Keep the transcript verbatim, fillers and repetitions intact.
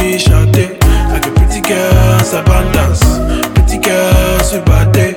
me shawty. Like a pretty girl's abundance. Pretty girls with bad day.